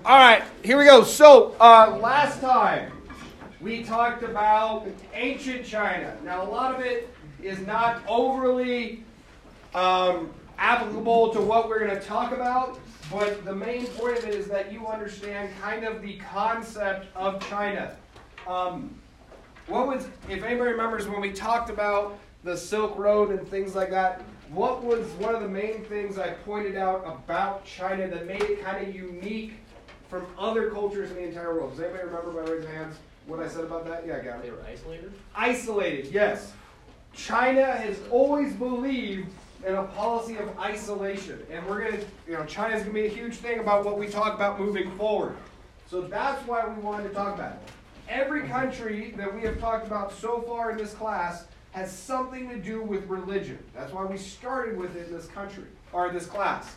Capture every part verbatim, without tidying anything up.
All right, here we go. So, uh, last time we talked about ancient China. Now, a lot of it is not overly um, applicable to what we're going to talk about, but the main point of it is that you understand kind of the concept of China. Um, what was, if anybody remembers when we talked about the Silk Road and things like that, what was one of the main things I pointed out about China that made it kind of unique from other cultures in the entire world? Does anybody remember by raising hands what I said about that? Yeah, I got it. They were isolated? Isolated, yes. China has always believed in a policy of isolation. And we're going to, you know, China's going to be a huge thing about what we talk about moving forward. So that's why we wanted to talk about it. Every country that we have talked about so far in this class has something to do with religion. That's why we started with it in this country, or this class.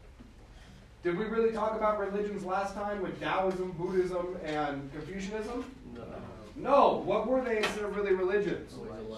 Did we really talk about religions last time with Taoism, Buddhism, and Confucianism? No. No. What were they instead of really religions?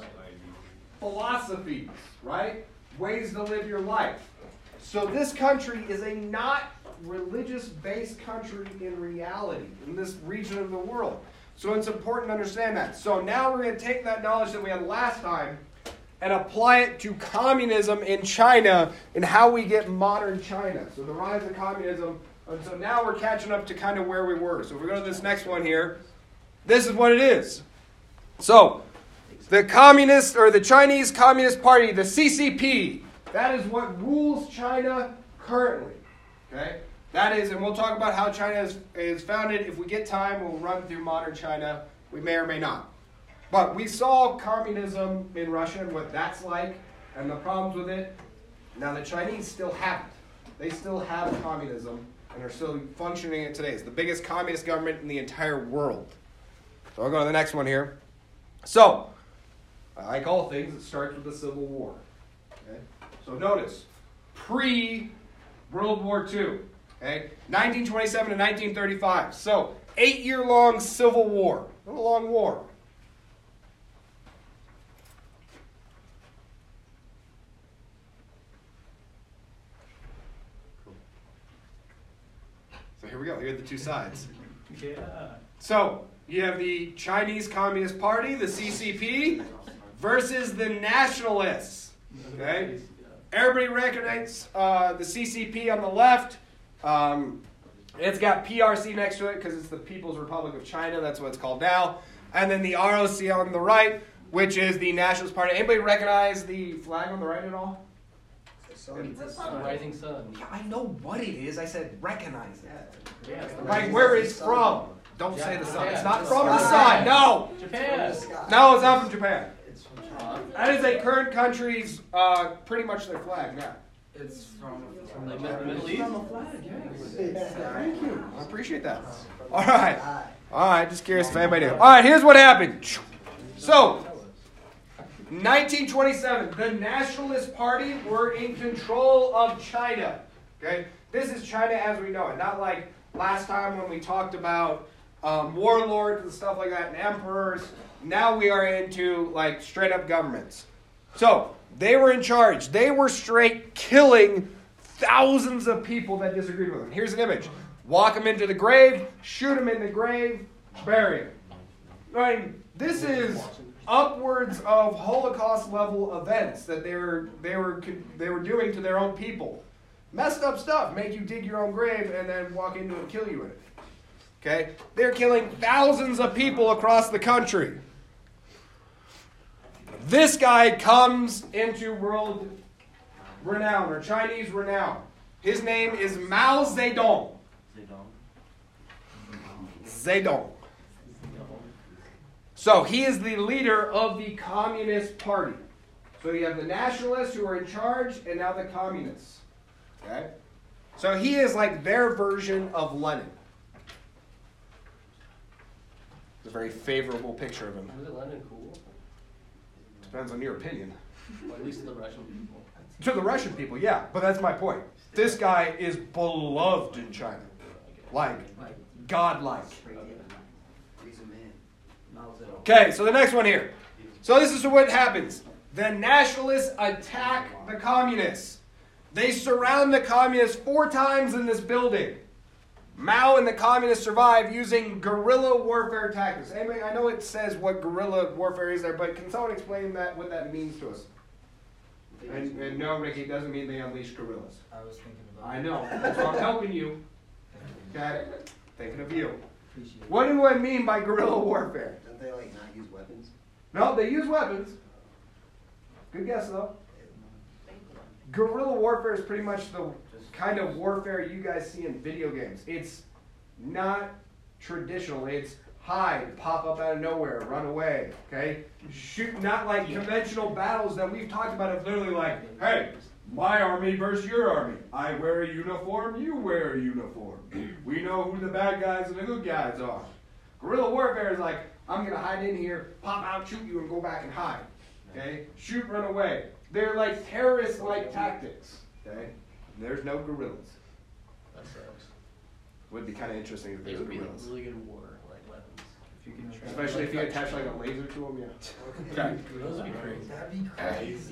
Philosophies, right? Ways to live your life. So this country is a not religious-based country in reality, in this region of the world. So it's important to understand that. So now we're going to take that knowledge that we had last time and apply it to communism in China and how we get modern China. So the rise of communism. And so now we're catching up to kind of where we were. So if we go to this next one here, this is what it is. So the Communist or the Chinese Communist Party, the C C P, that is what rules China currently. Okay? That is, and we'll talk about how China is, is founded. If we get time, we'll run through modern China. We may or may not. But we saw communism in Russia and what that's like and the problems with it. Now the Chinese still have it. They still have communism and are still functioning it today. It's the biggest communist government in the entire world. So I'll go to the next one here. So, like all things, it starts with the Civil War. Okay? So notice, pre-World War Two. Okay? nineteen twenty-seven to nineteen thirty-five. So, eight-year-long Civil War. Not a long war. So here we go. Here are the two sides. Yeah. So, you have the Chinese Communist Party, the C C P, versus the Nationalists. Okay? Everybody recognizes uh, the C C P on the left. Um, it's got P R C next to it because it's the People's Republic of China. That's what it's called now. And then the R O C on the right, which is the Nationalist Party. Anybody recognize the flag on the right at all? It's the rising sun. Yeah, I know what it is. I said recognize it. Yeah, it's the Like rising where sun. it's from. Don't say the sun. Yeah, It's not the from the sky. sun. No. Japan. No, it's not from Japan. It's from China. That is a current country's, uh, pretty much their flag now. It's from, From the Mid- Middle East? Thank you. I appreciate that. All right. All right, just curious if anybody knew. All right, here's what happened. So, nineteen twenty-seven, the Nationalist Party were in control of China. Okay? This is China as we know it. Not like last time when we talked about um, warlords and stuff like that and emperors. Now we are into like straight up governments. So, they were in charge. They were straight killing thousands of people that disagreed with them. Here's an image. Walk them into the grave, shoot them in the grave, bury them. I mean, this is upwards of Holocaust level events that they were they were they were doing to their own people. Messed up stuff. Make you dig your own grave and then walk into it and kill you in it. Okay? They're killing thousands of people across the country. This guy comes into world renown, or Chinese renown. His name is Mao Zedong. Zedong. So he is the leader of the Communist Party. So you have the Nationalists who are in charge, and now the Communists. Okay? So he is like their version of Lenin. It's a very favorable picture of him. Was it Lenin cool? Depends on your opinion. Well, at least to the Russian people. To the Russian people, yeah. But that's my point. This guy is beloved in China. Like, godlike. Okay, so the next one here. So this is what happens. The Nationalists attack the Communists. They surround the Communists four times in this building. Mao and the communists survived using guerrilla warfare tactics. Anybody, I know it says what guerrilla warfare is there, but can someone explain that what that means to us? And, and no, Ricky, it doesn't mean they unleash guerrillas. I was thinking about I know. That's why I'm helping you. Okay? Thinking of you. Appreciate it. What do I mean by guerrilla warfare? Don't they like not use weapons? No, they use weapons. Good guess, though. Guerrilla warfare is pretty much the kind of warfare you guys see in video games. It's not traditional. It's hide, pop up out of nowhere, run away. Okay? Shoot, not like conventional battles that we've talked about. It's literally like, hey, my army versus your army. I wear a uniform, you wear a uniform. We know who the bad guys and the good guys are. Guerrilla warfare is like, I'm going to hide in here, pop out, shoot you, and go back and hide. Okay? Shoot, run away. They're like terrorist-like tactics. Okay? There's no guerrillas. That sucks. Would be kind of interesting if It there's would be guerrillas. really good war, like weapons. If you can try- Especially if you attach like a laser to them, yeah. Okay. Those would be crazy. That'd be crazy.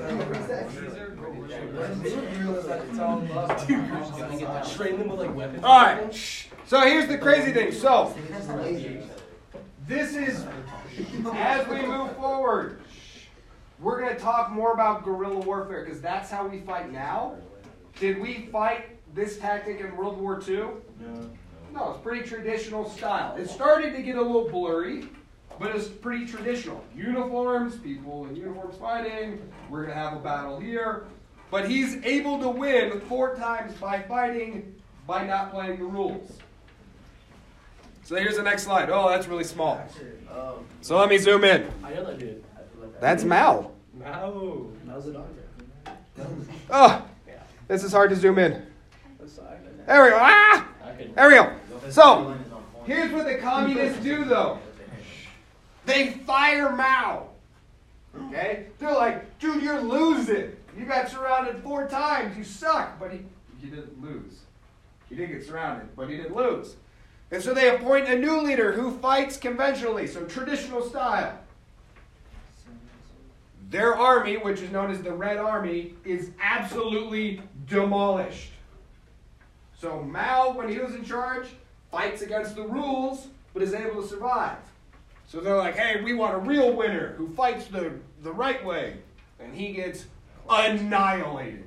Train them with like weapons. All right. Shh. So here's the crazy thing. So this is as we move forward. We're going to talk more about guerrilla warfare because that's how we fight now. Did we fight this tactic in World War Two? No. No, it's pretty traditional style. It started to get a little blurry, but it's pretty traditional. Uniforms, people in uniforms fighting. We're going to have a battle here. But he's able to win four times by fighting, by not playing the rules. So here's the next slide. Oh, that's really small. Um, So let me zoom in. I know that dude. That's Mao. Mao. How's it on? Oh, Yeah. this is hard to zoom in. That's side. There we go. Ah! I could. There we go. So, here's what the communists do, though. They fire Mao. Okay? They're like, dude, you're losing. You got surrounded four times. You suck. But he, he didn't lose. He did get surrounded, but he didn't lose. And so they appoint a new leader who fights conventionally, so traditional style. Their army, which is known as the Red Army, is absolutely demolished. So Mao, when he was in charge, fights against the rules, but is able to survive. So they're like, hey, we want a real winner who fights the, the right way. And he gets annihilated.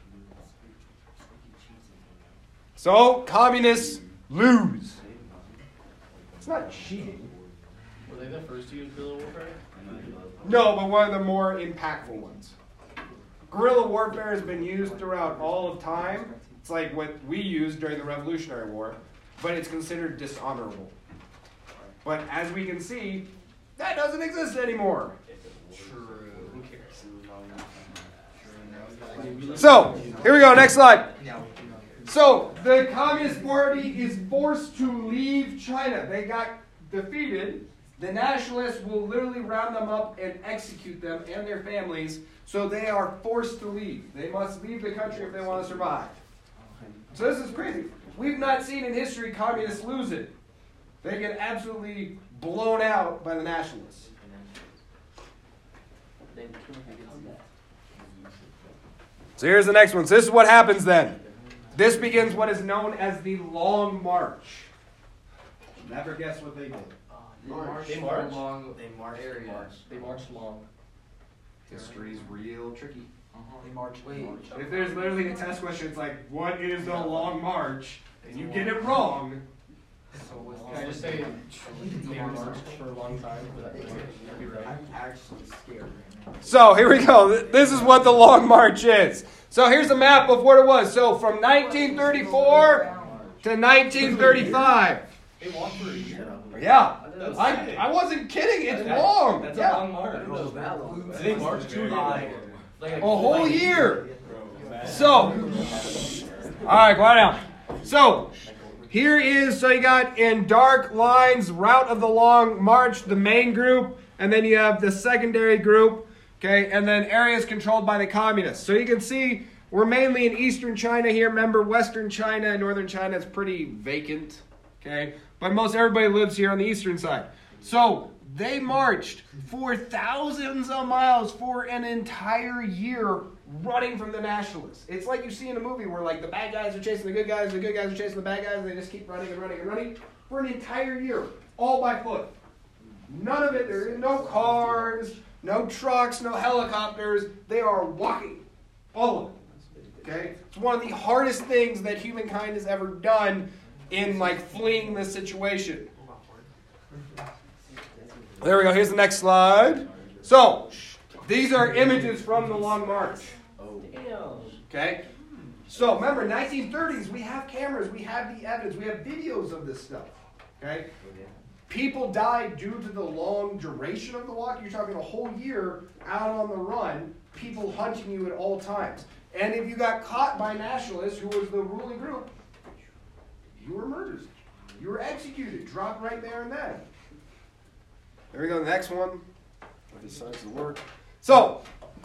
So communists lose. It's not cheating. Were they the first to use guerrilla warfare? No, but one of the more impactful ones. Guerrilla warfare has been used throughout all of time. It's like what we used during the Revolutionary War, but it's considered dishonorable. But as we can see, that doesn't exist anymore. True. Who cares? So, here we go, next slide. So, the Communist Party is forced to leave China. They got defeated. The nationalists will literally round them up and execute them and their families, so they are forced to leave. They must leave the country if they want to survive. So this is crazy. We've not seen in history communists lose it. They get absolutely blown out by the nationalists. So here's the next one. So this is what happens then. This begins what is known as the Long March. Never guess what they did. March. They marched? Long, they marched. Area. They marched long. History's real tricky. They marched. Wait. If there's literally a test question, it's like, what is the Long March? And you get it wrong. So what's Can I just say they marched for a long time? Would that be right? I'm actually scared. So here we go. This is what the Long March is. So here's a map of what it was. So from nineteen thirty-four to nineteen thirty-five. They walked for a year. Yeah. That's I, sick. I wasn't kidding. It's That's- long. That's Yeah. a long march. No, that long. Did they march two Like- years? Like A whole like- year. So, all right, quiet down. So, here is, so you got in dark lines, route of the Long March, the main group, and then you have the secondary group, okay, and then areas controlled by the communists. So you can see we're mainly in eastern China here. Remember, western China and northern China is pretty vacant, okay, but most everybody lives here on the eastern side. So, they marched for thousands of miles for an entire year running from the nationalists. It's like you see in a movie where like the bad guys are chasing the good guys, the good guys are chasing the bad guys, and they just keep running and running and running for an entire year, all by foot. None of it, there are no cars, no trucks, no helicopters. They are walking, all of it. Okay? It's one of the hardest things that humankind has ever done in like fleeing this situation. There we go. Here's the next slide. So, these are images from the Long March. Okay? So, remember, nineteen thirties, we have cameras, we have the evidence, we have videos of this stuff. Okay? People died due to the long duration of the walk. You're talking a whole year out on the run, people hunting you at all times. And if you got caught by nationalists, who was the ruling group, you were murdered. You were executed, dropped right there and then. There we go, the next one. If this signs to work. So,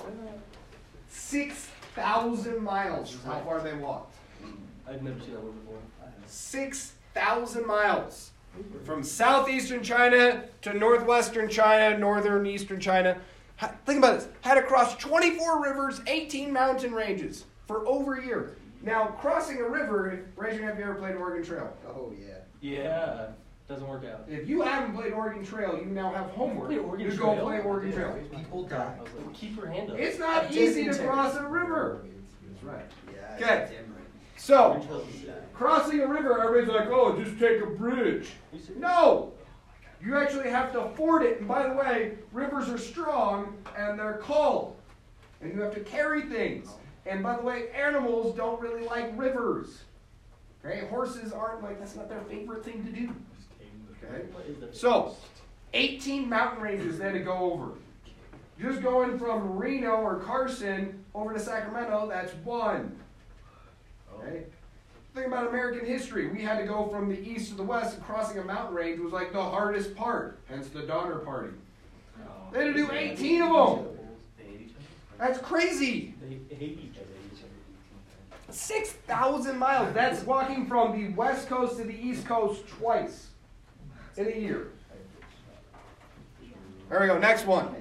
six thousand miles is how far they walked. I've never seen that one before. six thousand miles. From southeastern China to northwestern China, northern eastern China. Think about this. Had to cross twenty-four rivers, eighteen mountain ranges for over a year. Now, crossing a river, raise your hand if you ever played Oregon Trail. Oh, yeah. Yeah, doesn't work out. If you haven't played Oregon Trail, you now have homework. Play Oregon You go Trail? play Oregon Trail. People die. I was like, keep your hand up. It's not easy to cross a river. That's right. Yeah. Okay. Damn right. So, crossing a river, everybody's like, oh, just take a bridge. No! You actually have to ford it. And by the way, rivers are strong and they're cold. And you have to carry things. And by the way, animals don't really like rivers. Okay? Horses aren't like, that's not their favorite thing to do. Okay? So, eighteen mountain ranges they had to go over. Just going from Reno or Carson over to Sacramento, that's one. Okay? Think about American history. We had to go from the east to the west, and crossing a mountain range was like the hardest part, hence the Donner Party. They had to do eighteen of them. That's crazy. They hate each other. six thousand miles. That's walking from the west coast to the east coast twice in a year. There we go. Next one.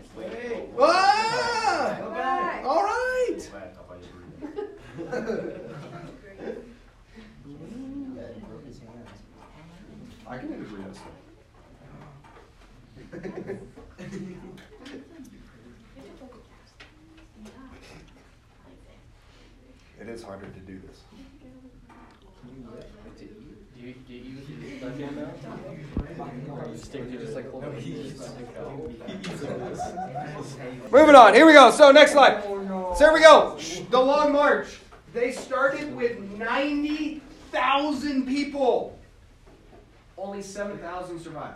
Ah! Okay. All right. I can agree on stuff. It is harder to do this. Do you, do you use your left hand now? Or you stick to just like holding it? Moving on. Here we go. So next slide. So here we go. The Long March. They started with ninety thousand people. Only seven thousand survived.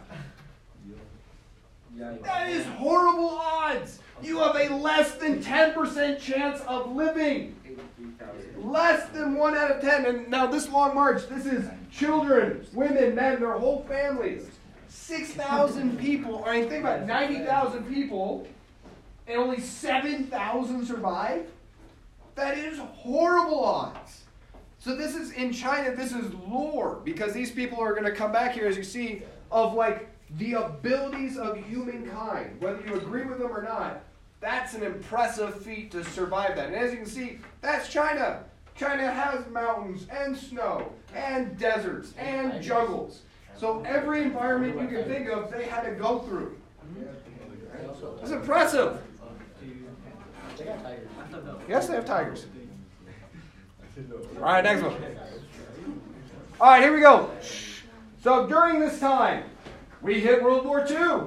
That is horrible odds. You have a less than ten percent chance of living. Less than one out of ten. And now this Long March, this is children, women, men, their whole families. six thousand people. I mean, think about it. ninety thousand people and only seven thousand survived. That is horrible odds. So this is, in China, this is lore, because these people are going to come back here, as you see, of like the abilities of humankind. Whether you agree with them or not, that's an impressive feat to survive that. And as you can see, that's China. China has mountains and snow and deserts and jungles. So every environment you can think of, they had to go through. It's impressive. They got tigers. Yes, they have tigers. All right, next one. All right, here we go. So during this time, we hit World War Two.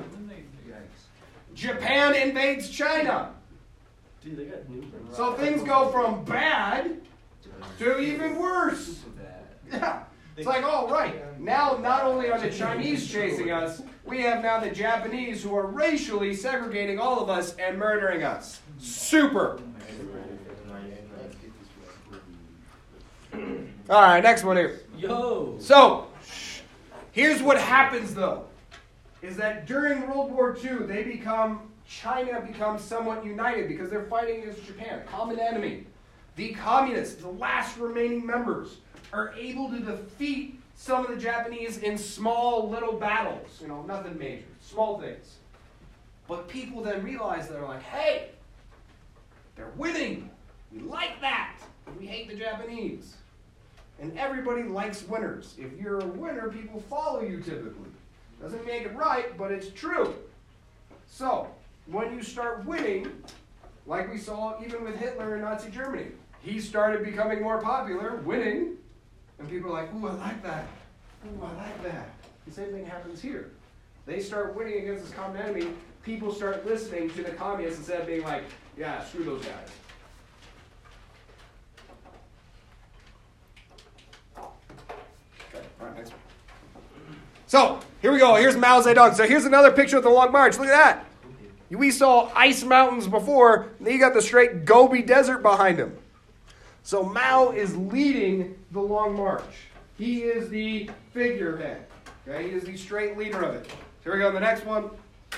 Japan invades China. Dude, they got nukes. So things go from bad to even worse. Yeah. It's like, oh, right. Now, not only are the Chinese chasing us, we have now the Japanese who are racially segregating all of us and murdering us. Super. All right, next one here. Yo. So, here's what happens, though, is that during World War Two, they become, China becomes somewhat united because they're fighting against Japan, a common enemy. The communists, the last remaining members, are able to defeat some of the Japanese in small little battles. You know, nothing major, small things. But people then realize they're like, hey, they're winning. We like that. We hate the Japanese. And everybody likes winners. If you're a winner, people follow you typically. Doesn't make it right, but it's true. So, when you start winning, like we saw even with Hitler in Nazi Germany, he started becoming more popular, winning, and people are like, ooh, I like that. Ooh, I like that. The same thing happens here. They start winning against this common enemy. People start listening to the communists instead of being like, yeah, screw those guys. Okay, all right, next one. So, here we go. Here's Mao Zedong. So here's another picture of the Long March. Look at that. We saw ice mountains before. Then you got the straight Gobi Desert behind him. So Mao is leading the Long March. He is the figurehead. Okay, he is the straight leader of it. Here we go. The next one.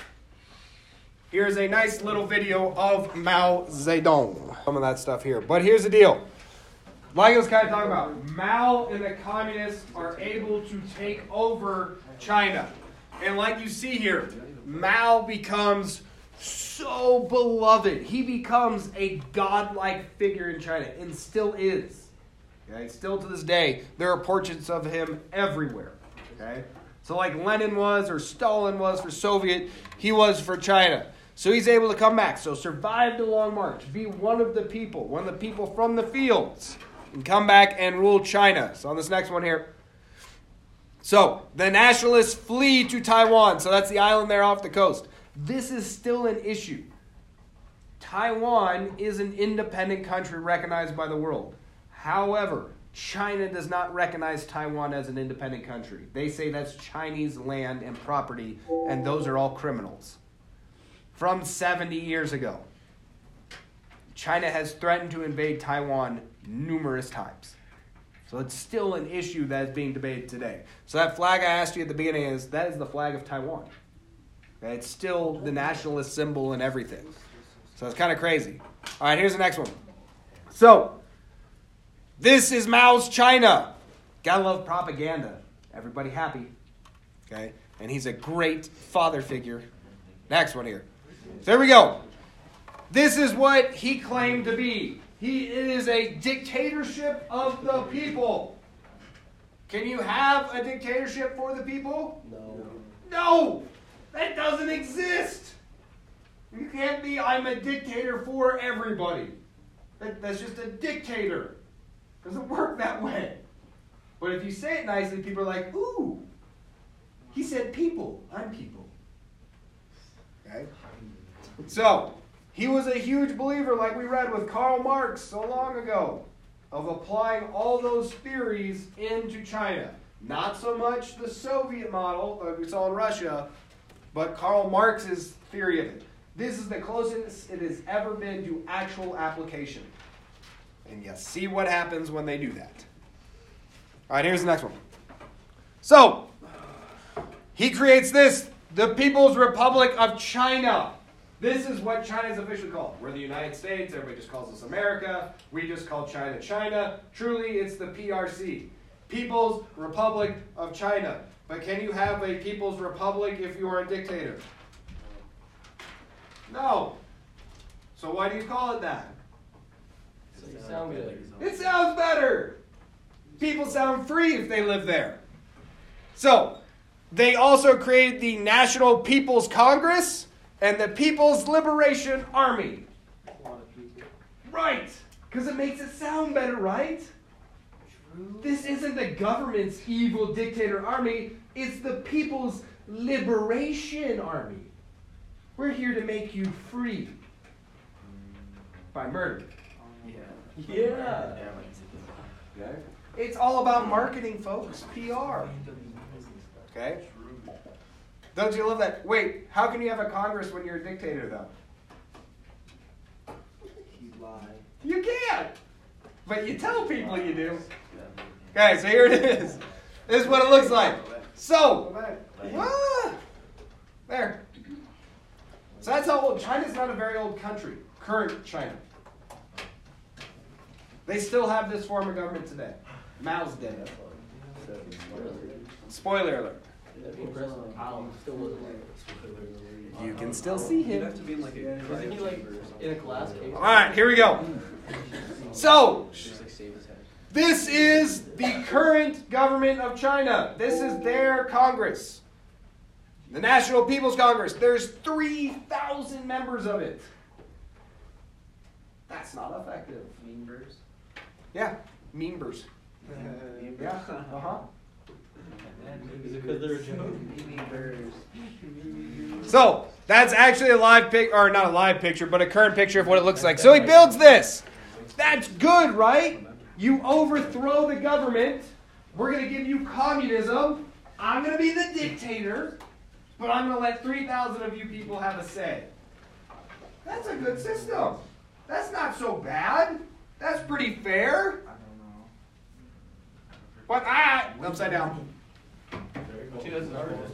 Here's a nice little video of Mao Zedong. Some of that stuff here. But here's the deal. Like I was kind of talking about, Mao and the communists are able to take over China. And like you see here, Mao becomes so beloved. He becomes a godlike figure in China, and still is. Okay, still to this day, there are portraits of him everywhere. Okay, so like Lenin was, or Stalin was for Soviet, he was for China. So he's able to come back. So survive the Long March, be one of the people, one of the people from the fields, and come back and rule China. So on this next one here. So the nationalists flee to Taiwan. So that's the island there off the coast. This is still an issue. Taiwan is an independent country recognized by the world. However, China does not recognize Taiwan as an independent country. They say that's Chinese land and property, and those are all criminals. From seventy years ago, China has threatened to invade Taiwan numerous times. So it's still an issue that is being debated today. So that flag I asked you at the beginning is, that is the flag of Taiwan. Okay, it's still the nationalist symbol and everything. So it's kind of crazy. All right, here's the next one. So, this is Mao's China. Gotta love propaganda. Everybody happy. Okay, and he's a great father figure. Next one here. So there we go. This is what he claimed to be. He is a dictatorship of the people. Can you have a dictatorship for the people? No. No! That doesn't exist! You can't be, I'm a dictator for everybody. That, that's just a dictator. Doesn't work that way. But if you say it nicely, people are like, ooh, he said people. I'm people. Okay? So, he was a huge believer, like we read with Karl Marx so long ago, of applying all those theories into China. Not so much the Soviet model that we saw in Russia, but Karl Marx's theory of it. This is the closest it has ever been to actual application. And you see what happens when they do that. All right, here's the next one. So, he creates this, the People's Republic of China. This is what China is officially called. We're the United States. Everybody just calls us America. We just call China China. Truly, it's the P R C. People's Republic of China. But can you have a People's Republic if you are a dictator? No. So why do you call it that? It sounds good. It sounds better. People sound free if they live there. So, they also created the National People's Congress and the People's Liberation Army. Right. Because it makes it sound better, right? This isn't the government's evil dictator army. It's the People's Liberation Army. We're here to make you free. By murder. Yeah. Yeah. Okay. It's all about marketing, folks. P R. Okay? Don't you love that? Wait, how can you have a Congress when you're a dictator, though? You lie. You can't. But you tell people you do. Okay, so here it is. This is what it looks like. So, ah, there. So that's how old. China's not a very old country. Current China. They still have this form of government today. Mao's dead. Spoiler alert. You can still see him. Isn't he like in a glass case? All right, here we go. So, Just like save his head. this is the current government of China. This is their Congress. The National People's Congress. There's three thousand members of it. That's not effective. Members. Yeah, members. Yeah, uh-huh. Is it because they're a joke? So, that's actually a live pic, or not a live picture, but a current picture of what it looks like. So he builds this. That's good, right? You overthrow the government. We're going to give you communism. I'm going to be the dictator, but I'm going to let three thousand of you people have a say. That's a good system. That's not so bad. That's pretty fair. What? Ah, upside down. See, that's another one.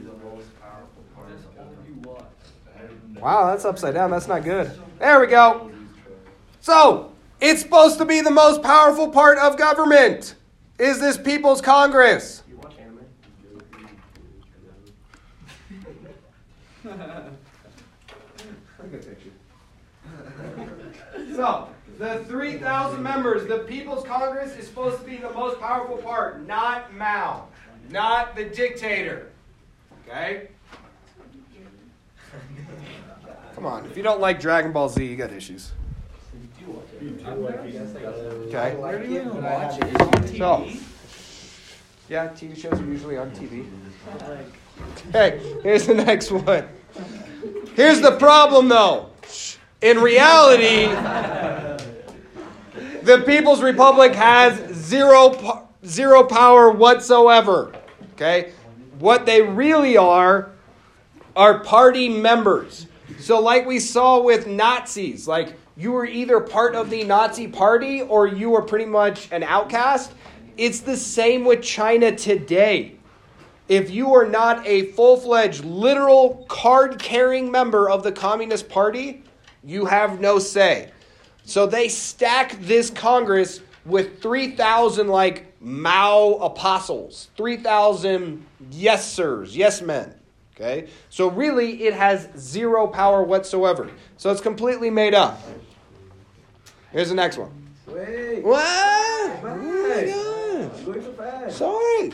Wow, that's upside down. That's not good. There we go. So, it's supposed to be the most powerful part of government. Is this People's Congress? You watch anime? So, the three thousand members, the People's Congress is supposed to be the most powerful part, not Mao, not the dictator. Okay? Come on, if you don't like Dragon Ball Z, you got issues. Okay? I like it, but I have to So, yeah, T V shows are usually on T V. Okay, here's the next one. Here's the problem, though. In reality, the People's Republic has zero, po- zero power whatsoever. Okay? What they really are, are party members. So like we saw with Nazis, like you were either part of the Nazi party or you were pretty much an outcast. It's the same with China today. If you are not a full-fledged, literal card-carrying member of the Communist Party, you have no say. So they stack this Congress with three thousand like Mao apostles, three thousand yes sirs, yes men. Okay? So really it has zero power whatsoever. So it's completely made up. Here's the next one. Wait. What? Oh my God. Going so fast. Sorry.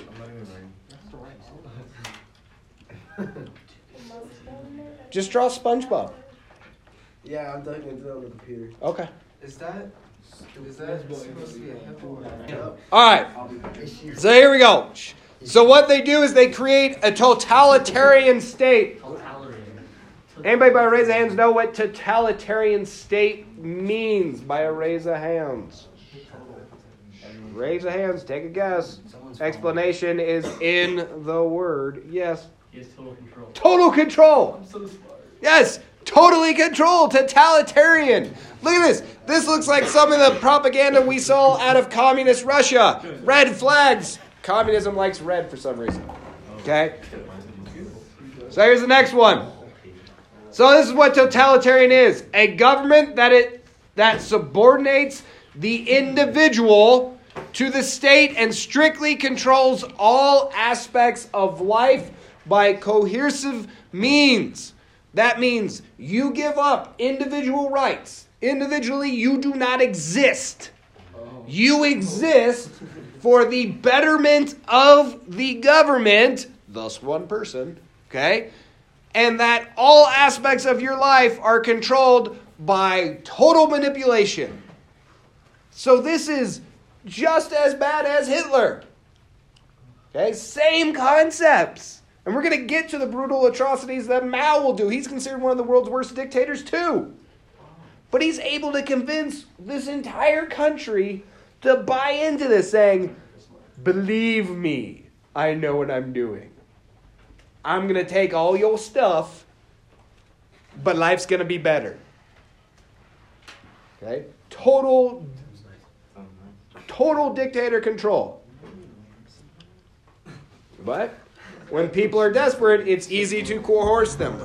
Just draw SpongeBob. Yeah, I'm talking to it on the computer. Okay. Is that is that supposed to be a hippo? All right. So here we go. So what they do is they create a totalitarian state. Anybody by a raise of hands know what totalitarian state means by a raise of hands? Raise of hands. Take a guess. Explanation is in the word. Yes. He has total control. Total control. I'm so smart. Yes. Totally controlled. Totalitarian. Look at this. This looks like some of the propaganda we saw out of communist Russia. Red flags. Communism likes red for some reason. Okay? So here's the next one. So this is what totalitarian is. A government that it that subordinates the individual to the state and strictly controls all aspects of life by coercive means. That means you give up individual rights. Individually, you do not exist. You exist for the betterment of the government, thus one person, okay? And that all aspects of your life are controlled by total manipulation. So this is just as bad as Hitler. Okay, same concepts. And we're going to get to the brutal atrocities that Mao will do. He's considered one of the world's worst dictators too. But he's able to convince this entire country to buy into this, saying, believe me, I know what I'm doing. I'm going to take all your stuff, but life's going to be better. Okay? Total, total dictator control. But when people are desperate, it's easy to coerce them.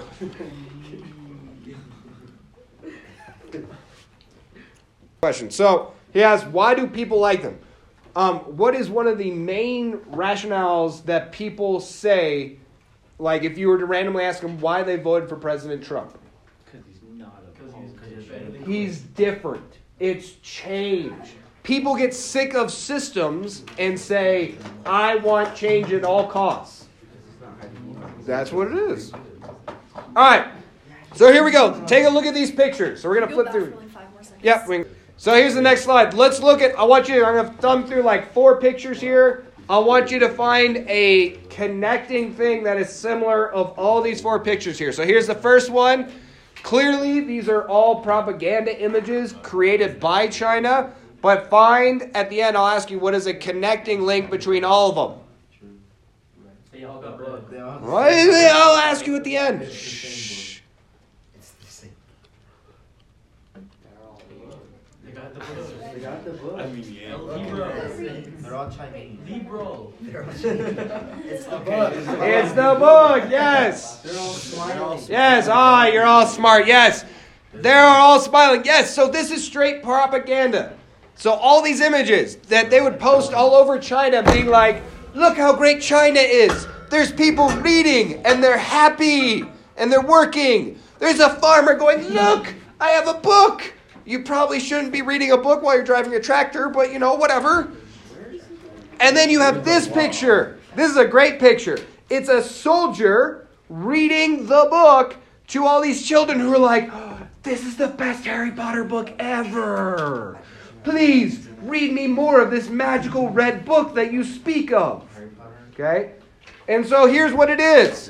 Question. So he asks, why do people like them? Um, what is one of the main rationales that people say, like if you were to randomly ask them why they voted for President Trump? Because he's not a Because he's, he's better than He's different. It's change. People get sick of systems and say, I want change at all costs. That's what it is. All right. So here we go. Take a look at these pictures. So we're going to flip through. Yep. We, so here's the next slide. Let's look at, I want you, I'm going to thumb through like four pictures here. I want you to find a connecting thing that is similar of all these four pictures here. So here's the first one. Clearly, these are all propaganda images created by China. But find, at the end, I'll ask you, what is a connecting link between all of them? They all got blood. Right? I'll ask you at the end. Shh. It's the same. They got the blood. They got the book. I mean, yeah. Libro. They're all Chinese. Libro. It's the book. It's the book, yes. They're all smiling. Yes, ah, you're all smart, yes. They're all smiling, yes. So this is straight propaganda. So all these images that they would post all over China being like, look how great China is. There's people reading and they're happy and they're working. There's a farmer going, look, I have a book. You probably shouldn't be reading a book while you're driving a tractor, but you know, whatever. And then you have this picture. This is a great picture. It's a soldier reading the book to all these children who are like, oh, this is the best Harry Potter book ever. Please read me more of this magical red book that you speak of. Okay? And so here's what it is.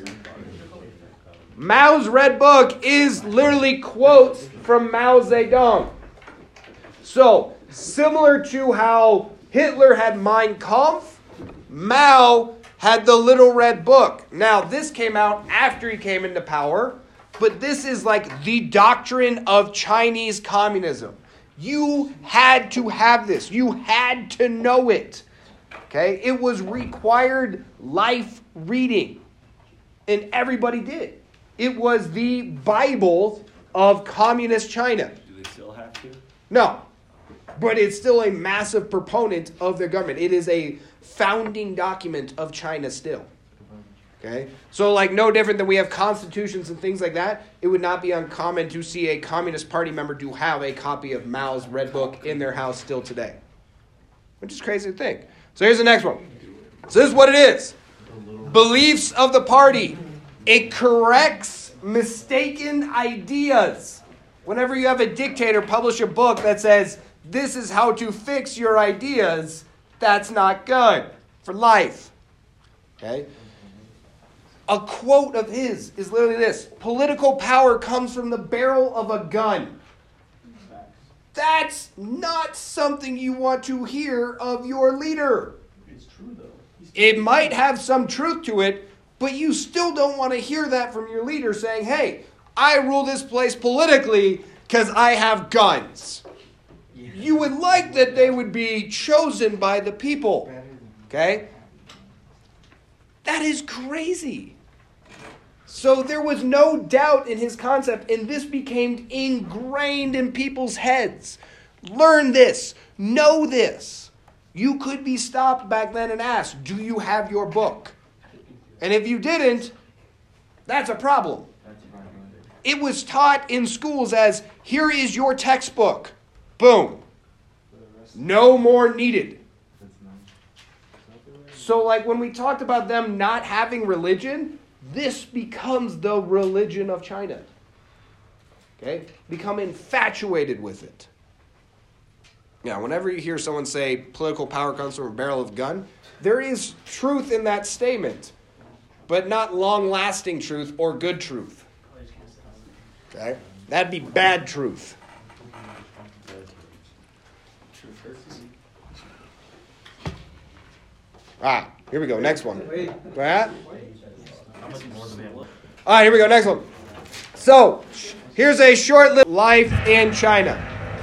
Mao's red book is literally quotes from Mao Zedong. So, similar to how Hitler had Mein Kampf, Mao had the little red book. Now, this came out after he came into power, but this is like the doctrine of Chinese communism. You had to have this. You had to know it. Okay? It was required life reading. And everybody did. It was the Bible of communist China. Do they still have to? No. But it's still a massive proponent of their government. It is a founding document of China still. Okay? So like no different than we have constitutions and things like that, it would not be uncommon to see a Communist Party member to have a copy of Mao's Red Book in their house still today. Which is crazy to think. So here's the next one. So this is what it is. Beliefs of the party. It corrects mistaken ideas. Whenever you have a dictator publish a book that says, this is how to fix your ideas, that's not good for life. Okay? A quote of his is literally this. Political power comes from the barrel of a gun. That's not something you want to hear of your leader. It's true, though. It might have some truth to it, but you still don't want to hear that from your leader saying, hey, I rule this place politically because I have guns. You would like that they would be chosen by the people. Okay? That is crazy. So there was no doubt in his concept, and this became ingrained in people's heads. Learn this. Know this. You could be stopped back then and asked, do you have your book? And if you didn't, that's a problem. It was taught in schools as, here is your textbook. Boom. No more needed. So like when we talked about them not having religion, this becomes the religion of China. Okay? Become infatuated with it. Now, whenever you hear someone say political power comes from a barrel of gun, there is truth in that statement, but not long-lasting truth or good truth. Okay? That'd be bad truth. Ah, here we go. Next one. Right? All right, here we go. Next one. So, here's a short little life in China.